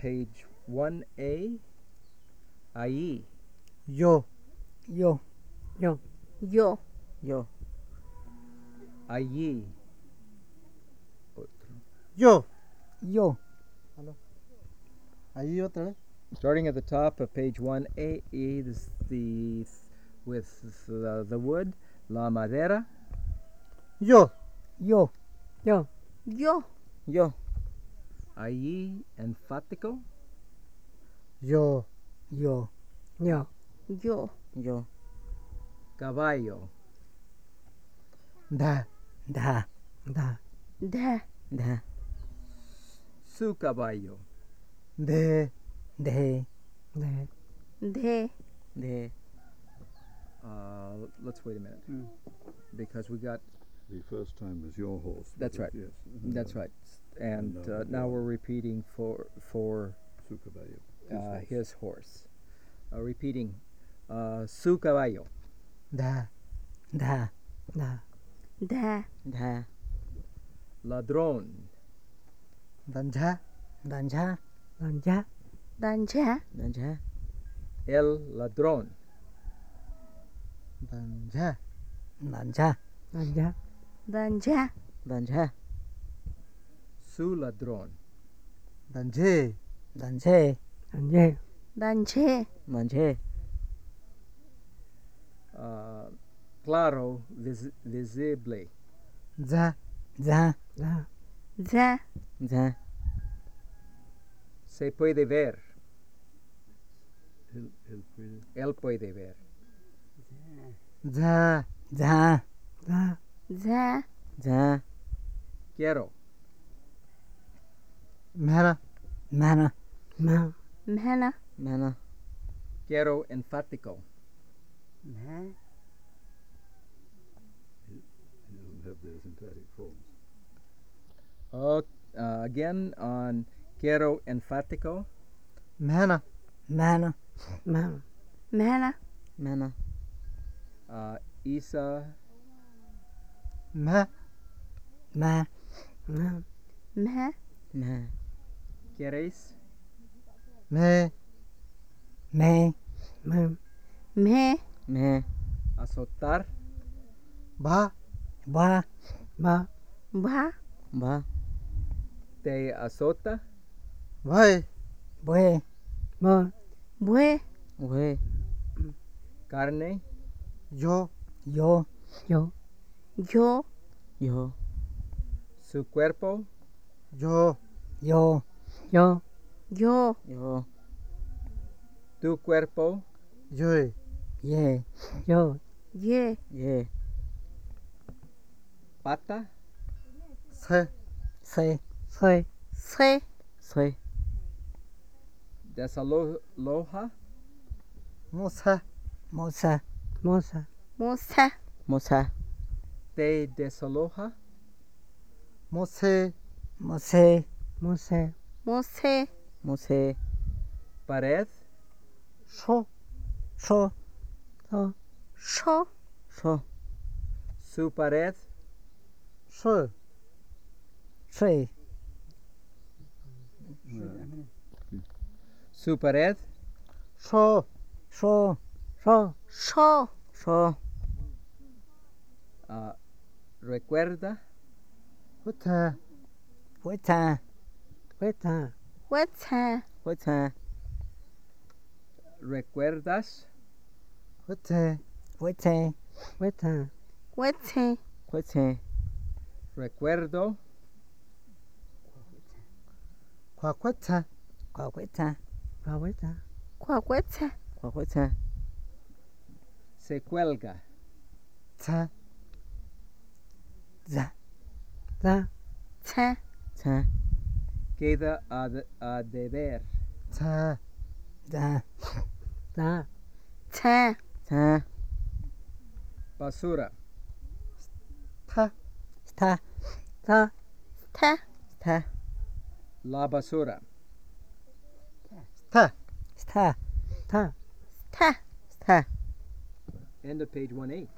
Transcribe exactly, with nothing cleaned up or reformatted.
page one A. Ahí. Yo. Yo. Yo. Yo. Yo. Allí. Otro. Yo. Yo. Ahí otra vez. Starting at the top of page one A, is the with the, the wood, la madera. Yo. Yo. Yo. Yo. Yo. Allí enfático. Yo. Yo. Yo. Yo. Yo. Caballo. Da. Da. Da. Da. Da. Su caballo. De. De. De. De. De. Uh, let's wait a minute Mm. because we got. The first time was your horse. That's right. Yes. That's right. And And, uh, uh, now we're repeating for for Su caballo. His uh, horse. his horse. Uh, repeating. Uh, su caballo. Da. Da. Da. Da. Da. Ladrón. Danja. Danja. Danja. Danja. Danja. El ladrón. Danja. Danja. Danja. Danja. Danja. Su ladrón. Danje. Danje. Danje. Danje. Danje. Uh, claro, vis- visible. Za. Za. Za. Za. Za. Se puede ver. Él, él puede. Él puede ver. Za. Za. Za. Za. Za. Quiero. Mera. Mana. Ma. Mhana. Mana. Quiero enfático. Ma. He doesn't have those emphatic forms. Oh, uh, again on quiero enfático. Mera. Mana. Ma. Mhana. Mana. Uh, Isa. Ma. Ma. Ma. Mha. Ma. ¿Quieres? Me. Me. Ma. Mhe. Me. Azotar. Ba. Ba. Ba. Ba. Ba. Te azota. Vai. Bue. Bo. Bue. Bue. Carne. Yo. Yo. Yo. Yo. Yo. Su cuerpo. Yo. Yo. Yo. Yo. Yo. Tu cuerpo. Yo. Ye. Yo. Ye. Ye. Pata. Se. Se. Se. Se. Se. Desaloja. Mosa. Moza. Moza. Mosa. Moza. Te desaloja. Mose. Mose. Mose. Mose. Mose. Pared. Sho. Sho. Sho. Sho. Sho. Su pared. Sho. Tre. Su pared. Sho. Sho. Sho. Sho. Sho. Uh, recuerda. Huta. Hueta. Hueta. Weta. Hueta. ¿Recuerdas? Huta. Huete. Hueta. Wete. Huete. Recuerdo. Kwakwata. Kwahueta. Kwahueta. Kwakweta. Kwahueta. Se cuelga. Ta. Za. Za. Ta. Ta. Queda a, de- a deber. Ta. Za. Za. Ta. Ta. Basura. Ta. Ta. Ta. Ta. Ta. La basura. Ta. Ta. Ta. Ta. Ta. End of page one A.